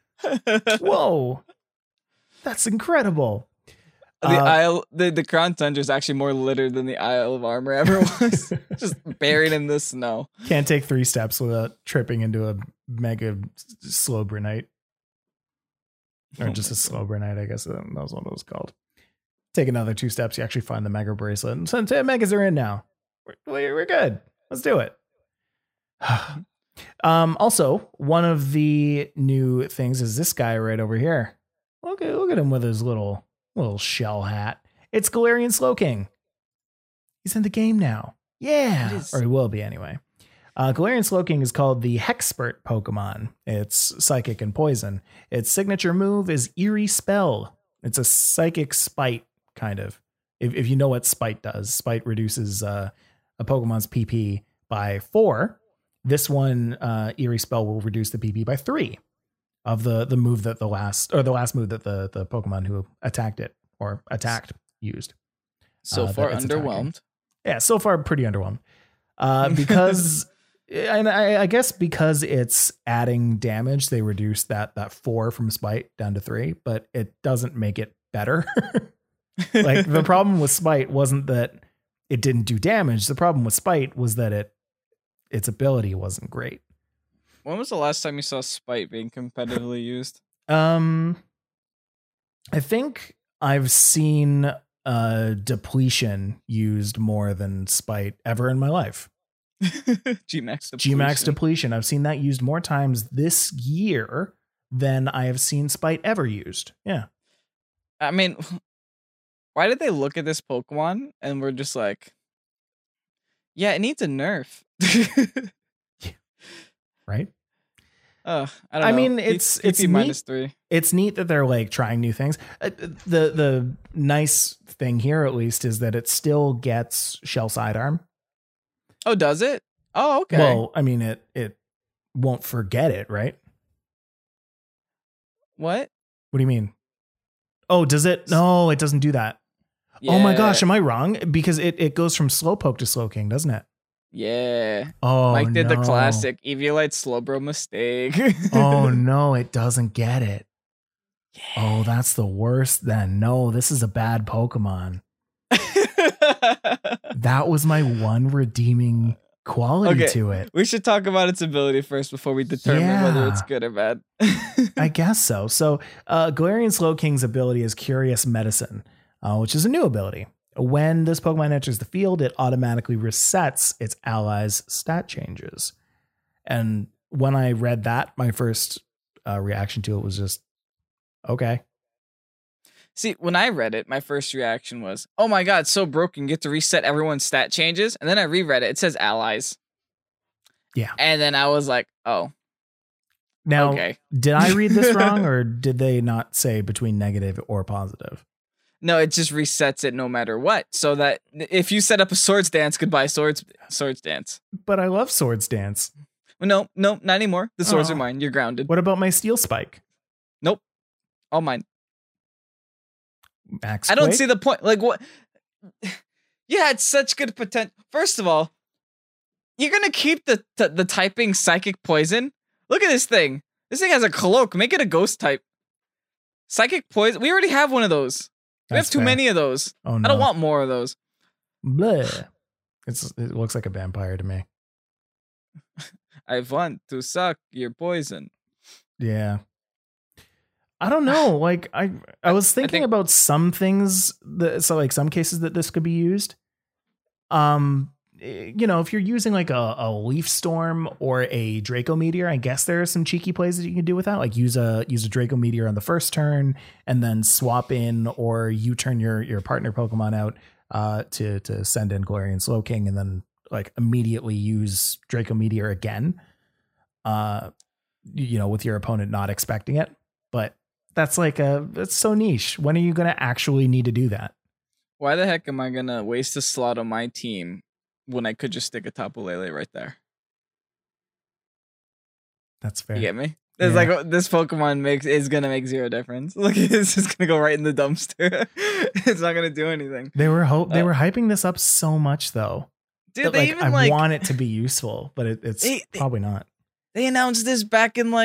Whoa. That's incredible. The Crown Tundra is actually more littered than the Isle of Armor ever was. Just buried in the snow. Can't take 3 steps without tripping into a mega Slowbronite. Or just a Slowbronite, I guess that was what it was called. Take another 2 steps, you actually find the Mega Bracelet. And since 10 Megas are in now, we're good. Let's do it. Also, one of the new things is this guy right over here. Look at him with his little shell hat. It's Galarian Slowking. He's in the game now. Yeah. Or he will be anyway. Galarian Slowking is called the Hexpert Pokemon. It's psychic and poison. Its signature move is Eerie Spell. It's a psychic spite, kind of. If you know what spite does. Spite reduces a Pokemon's PP by 4. This one, Eerie Spell, will reduce the PP by 3 of the move that the last move that the Pokemon who attacked used. So far underwhelmed. Yeah, so far pretty underwhelmed. Because and I guess because it's adding damage, they reduced that 4 from Spite down to 3, but it doesn't make it better. Like the problem with Spite wasn't that it didn't do damage. The problem with Spite was that its ability wasn't great. When was the last time you saw Spite being competitively used? I think I've seen Depletion used more than Spite ever in my life. Gmax Depletion. I've seen that used more times this year than I have seen Spite ever used. Yeah. I mean, why did they look at this Pokemon and we're just like, yeah, it needs a nerf. Right? I don't know. I mean, it's -3. It's neat that they're like trying new things. The nice thing here, at least, is that it still gets Shell Sidearm. Oh, does it? Oh, okay. Well, I mean, it won't forget it, right? What? What do you mean? Oh, does it? No, it doesn't do that. Yeah. Oh my gosh, am I wrong? Because it goes from Slowpoke to Slowking, doesn't it? Yeah. Oh, Mike did the classic Eviolite Slowbro mistake. Oh no, it doesn't get it. Yeah. Oh, that's the worst then. No, this is a bad Pokemon. That was my one redeeming quality to it. We should talk about its ability first before we determine whether it's good or bad. I guess so. So Galarian Slowking's ability is Curious Medicine, which is a new ability. When this Pokemon enters the field, it automatically resets its allies' stat changes. And when I read that, my first reaction to it was just, okay. See, when I read it, my first reaction was, oh my god, so broken, get to reset everyone's stat changes. And then I reread it, it says allies. Yeah. And then I was like, oh. Now, okay. Did I read this wrong, or did they not say between negative or positive? No, it just resets it no matter what. So that if you set up a Swords Dance, goodbye Swords Dance. But I love Swords Dance. No, not anymore. The swords are mine. You're grounded. What about my Steel Spike? Nope. All mine. Max I don't see the point. Like, what? Yeah, it's such good potential. First of all, you're going to keep the typing Psychic Poison? Look at this thing. This thing has a Cloak. Make it a Ghost type. Psychic Poison. We already have one of those. We have too many of those. Oh, no. I don't want more of those. Bleh. It looks like a vampire to me. I want to suck your poison. Yeah. I don't know. Like I was thinking about some things some cases that this could be used. If you're using like a Leaf Storm or a Draco Meteor, I guess there are some cheeky plays that you can do with that. Like use a Draco Meteor on the first turn and then swap in, or you turn your partner Pokemon out to send in Galarian Slowking and then like immediately use Draco Meteor again. With your opponent not expecting it. But that's so niche. When are you going to actually need to do that? Why the heck am I going to waste a slot on my team when I could just stick a Tapu Lele right there? That's fair. You get me? It's like this Pokemon is gonna make zero difference. Look, it's just gonna go right in the dumpster. It's not gonna do anything. They were hyping this up so much though. Dude, I want it to be useful, but it's probably not. They announced this back in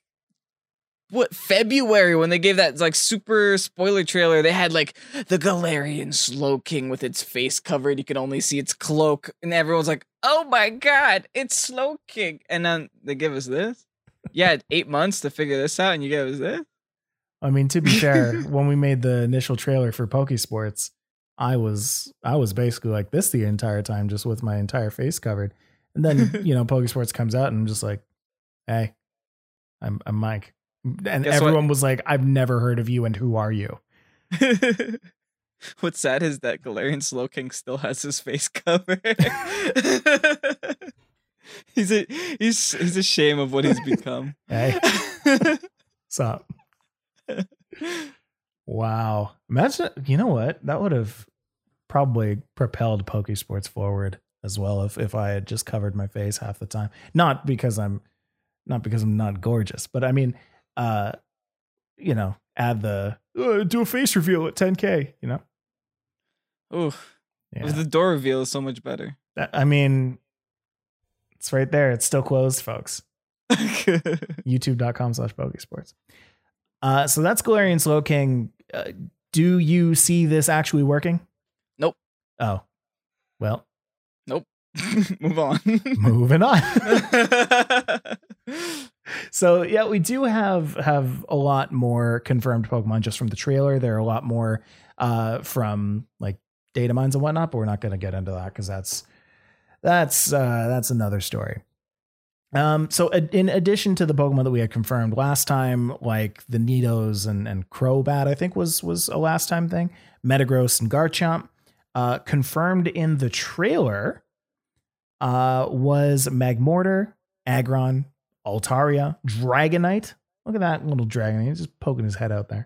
February, when they gave that like super spoiler trailer. They had like the Galarian Slowking with its face covered. You could only see its cloak, and everyone's like, "Oh my god, it's Slowking!" And then they give us this. Yeah, 8 months to figure this out, and you give us this. I mean, to be fair, when we made the initial trailer for Pokesports, I was basically like this the entire time, just with my entire face covered. And then Pokesports comes out, and I'm just like, "Hey, I'm Mike." And everyone was like, "I've never heard of you, and who are you?" What's sad is that Galarian Slowking still has his face covered. He's a shame of what he's become. Hey, what's up? Wow, imagine. You know what? That would have probably propelled Pokesports forward as well if I had just covered my face half the time. Not because I'm not gorgeous, but I mean. Add the do a face reveal at 10K, Oh, yeah. The door reveal is so much better. I mean, it's right there. It's still closed, folks. YouTube.com/Pokesports. So that's Galarian Slowking. Do you see this actually working? Nope. Oh, Well, nope. Move on. Moving on. So yeah, we do have a lot more confirmed Pokemon just from the trailer. There are a lot more from like data mines and whatnot, but we're not going to get into that because that's another story. So in addition to the Pokemon that we had confirmed last time, like the Nidos and Crobat, I think was a last time thing, Metagross and Garchomp, confirmed in the trailer was Magmortar, Aggron, Altaria, Dragonite. Look at that little dragon. He's just poking his head out there.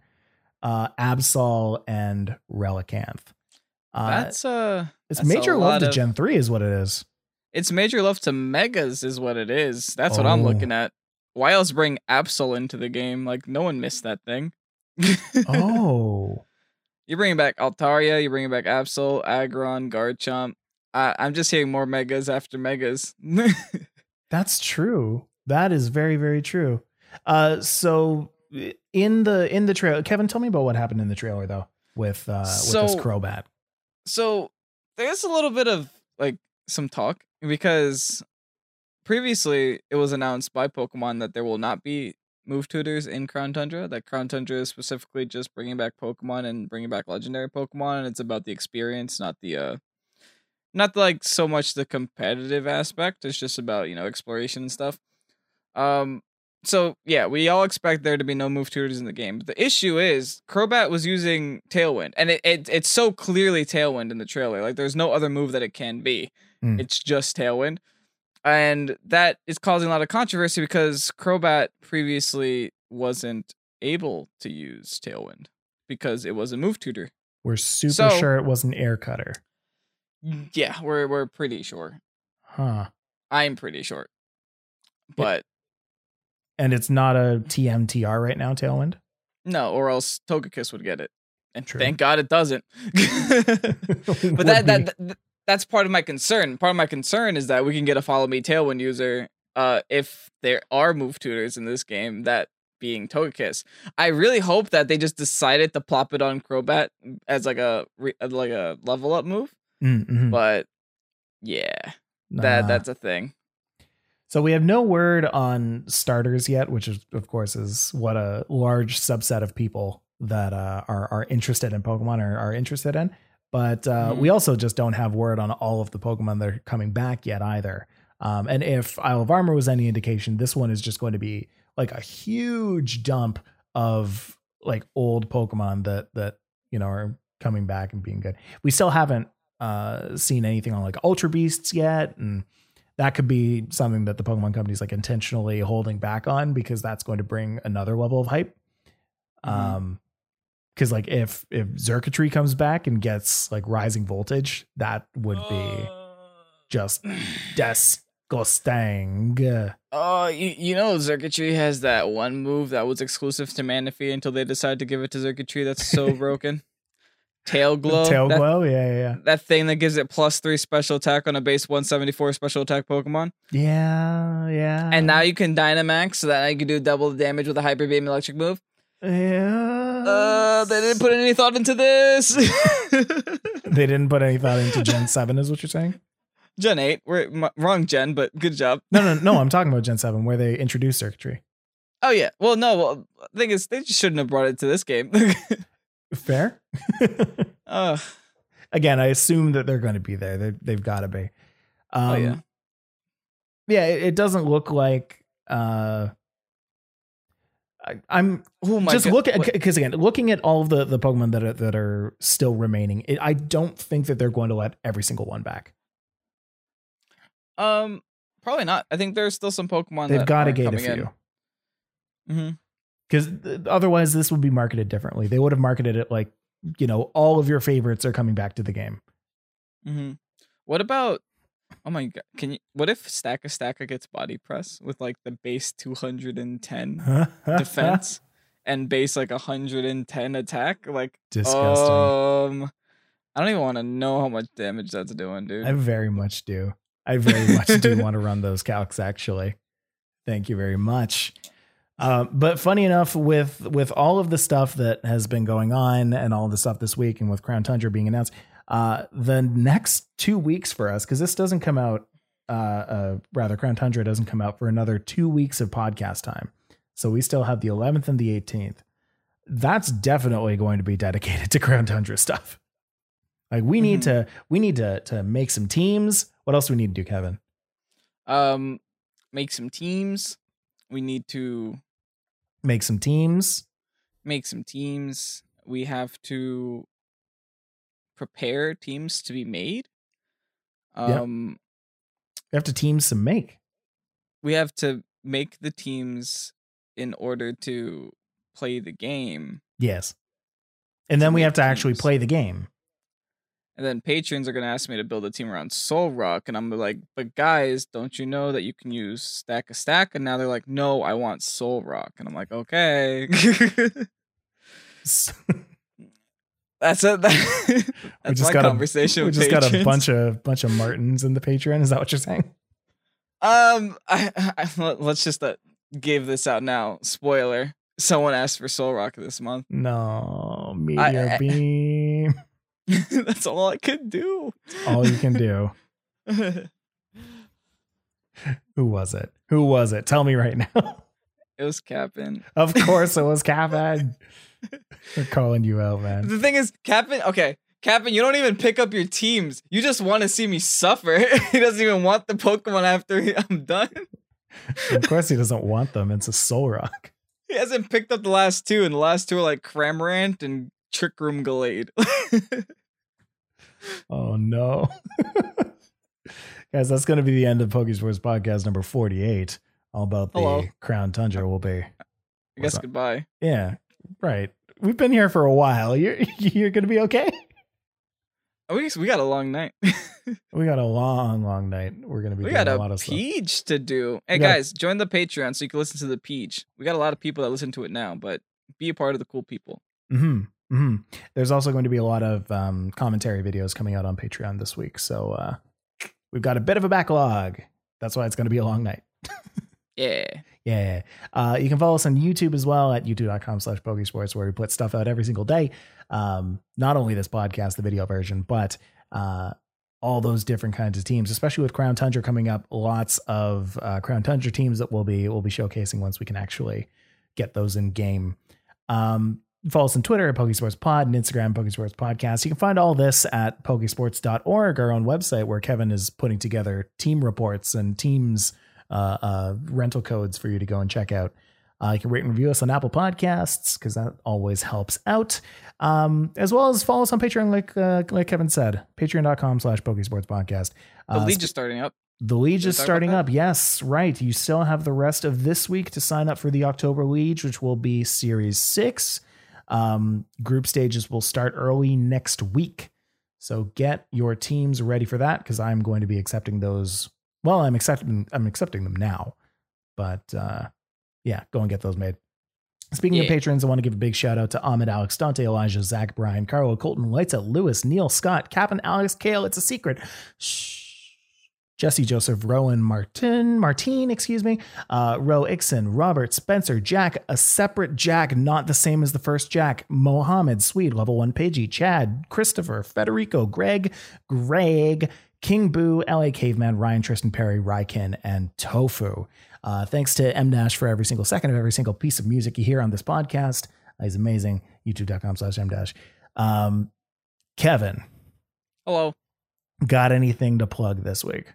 Absol and Relicanth. It's major love to Gen 3 is what it is. It's major love to Megas is what it is. That's what I'm looking at. Why else bring Absol into the game? Like, no one missed that thing. Oh. You're bringing back Altaria, you're bringing back Absol, Aggron, Garchomp. I'm just hearing more Megas after Megas. That's true. That is very, very true. So in the trailer, Kevin, tell me about what happened in the trailer though with this Crobat. So there's a little bit of like some talk because previously it was announced by Pokemon that there will not be move tutors in Crown Tundra. That Crown Tundra is specifically just bringing back Pokemon and bringing back legendary Pokemon, and it's about the experience, not like so much the competitive aspect. It's just about, exploration and stuff. So yeah, we all expect there to be no move tutors in the game. But the issue is Crobat was using Tailwind, and it's so clearly Tailwind in the trailer. Like there's no other move that it can be. It's just Tailwind. And that is causing a lot of controversy because Crobat previously wasn't able to use Tailwind because it was a move tutor. We're super sure it was an Air Cutter. Yeah, we're pretty sure. Huh. I'm pretty sure. But and it's not a TMTR right now, Tailwind? No, or else Togekiss would get it. And True. Thank God it doesn't. But that's part of my concern. Part of my concern is that we can get a Follow Me Tailwind user if there are move tutors in this game, that being Togekiss. I really hope that they just decided to plop it on Crobat as like a level up move. Mm-hmm. But yeah, that's a thing. So we have no word on starters yet, which is, of course, is what a large subset of people that are interested in Pokemon are interested in. But we also just don't have word on all of the Pokemon that are coming back yet either. And if Isle of Armor was any indication, this one is just going to be like a huge dump of like old Pokemon that are coming back and being good. We still haven't seen anything on like Ultra Beasts yet, and that could be something that the Pokemon company is like intentionally holding back on because that's going to bring another level of hype. Because like if Xurkitree comes back and gets like rising voltage, that would be just disgusting. Xurkitree has that one move that was exclusive to Manaphy until they decided to give it to Xurkitree. That's so broken. Tail Glow. Yeah. That thing that gives it +3 special attack on a base 174 special attack Pokemon. Yeah. And now you can Dynamax so that you can do double the damage with a Hyper Beam electric move. Yeah. They didn't put any thought into this. They didn't put any thought into Gen 7 is what you're saying? Gen 8. We're wrong gen, but good job. No, I'm talking about Gen 7 where they introduced Xurkitree. Oh yeah. Well, the thing is they just shouldn't have brought it to this game. Fair. Again, I assume that they're going to be there. They've got to be. Yeah, it doesn't look like I'm just looking because again, looking at all of the Pokemon that are still remaining, I don't think that they're going to let every single one back. Probably not. I think there's still some Pokemon they've got to gate a few. Mm-hmm. Because otherwise, this would be marketed differently. They would have marketed it like, all of your favorites are coming back to the game. Mm-hmm. What about? Oh my God! What if Stacka gets Body Press with like the base 210 defense and base like 110 attack? Like disgusting. I don't even want to know how much damage that's doing, dude. I very much do. I very much do want to run those calcs. Actually, thank you very much. But funny enough, with all of the stuff that has been going on and all the stuff this week and with Crown Tundra being announced, The next 2 weeks for us, because this doesn't come out, Crown Tundra doesn't come out for another 2 weeks of podcast time. So we still have the 11th and the 18th. That's definitely going to be dedicated to Crown Tundra stuff. Like we need to make some teams. What else do we need to do, Kevin? Make some teams. We need to make some teams. We have to prepare teams to be made. We have to team some make. We have to make the teams in order to play the game. Yes. And then we have to actually play the game. And then patrons are going to ask me to build a team around Solrock. And I'm like, but guys, don't you know that you can use stack a stack? And now they're like, no, I want Solrock. And I'm like, okay. That's it. That's my conversation with patrons. We just got a bunch of Martins in the Patreon. Is that what you're saying? Let's just give this out now. Spoiler. Someone asked for Solrock this month. No, Meteor Beam. That's all I could do. All you can do. Who was it? Tell me right now. It was Cap'n. Of course it was Cap'n. We're calling you out, man. The thing is, Cap'n, you don't even pick up your teams. You just want to see me suffer. He doesn't even want the Pokemon after I'm done. Of course he doesn't want them. It's a Solrock. He hasn't picked up the last two, and the last two are like Cramorant and Trick Room Gallade. Oh no. Guys, that's going to be the end of Pokesports podcast number 48. All about the Crown Tundra will be. I guess goodbye. Yeah, right. We've been here for a while. You're going to be okay? We got a long night. We got a long night. We're going to be doing a lot of stuff. We got a Peach to do. Hey, guys, join the Patreon so you can listen to the Peach. We got a lot of people that listen to it now, but be a part of the cool people. There's also going to be a lot of commentary videos coming out on Patreon this week. So we've got a bit of a backlog. That's why it's going to be a long night. Yeah. You can follow us on YouTube as well at youtube.com/Pokesports, where we put stuff out every single day. Not only this podcast, the video version, but all those different kinds of teams, especially with Crown Tundra coming up. Lots of Crown Tundra teams that we'll be showcasing once we can actually get those in game. Follow us on Twitter at PokesportsPod and Instagram Pokesports Podcast. You can find all this at Pokesports.org, our own website, where Kevin is putting together team reports and teams rental codes for you to go and check out. You can rate and review us on Apple Podcasts, because that always helps out. As well as follow us on Patreon, like Kevin said, patreon.com/Pokesports Podcast. The league is starting up. The Liege is starting up. Yes, right. You still have the rest of this week to sign up for the October Liege, which will be Series 6. Group stages will start early next week. So get your teams ready for that, because I'm going to be accepting those. Well, I'm accepting them now. But go and get those made. Speaking of patrons, I want to give a big shout out to Ahmed, Alex, Dante, Elijah, Zach, Brian, Carlo, Colton, Lights Out, Lewis, Neil, Scott, Cap'n, Alex, Kale, It's a Secret, Jesse, Joseph, Rowan, Martin, Ro Ixon, Robert, Spencer, Jack, a separate Jack, not the same as the first Jack, Mohammed, Swede, Level 1 Pidgey, Chad, Christopher, Federico, Greg, King Boo, LA Caveman, Ryan, Tristan Perry, Rykin, and Tofu. Thanks to M Dash for every single second of every single piece of music you hear on this podcast. He's amazing. YouTube.com/M Dash. Kevin. Hello. Got anything to plug this week?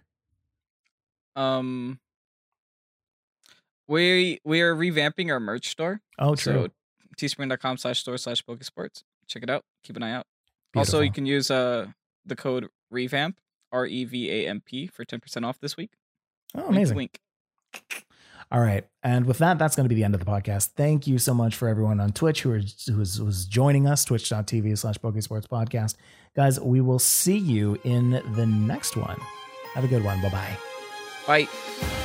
We are revamping our merch store. Oh, true. So teespring.com/store/Pokesports. Check it out. Keep an eye out. Beautiful. Also, you can use the code REVAMP, REVAMP, for 10% off this week. Oh, amazing. Wink. All right. And with that, that's going to be the end of the podcast. Thank you so much for everyone on Twitch who was joining us, twitch.tv/Pokesports Podcast. Guys, we will see you in the next one. Have a good one. Bye-bye. Bye.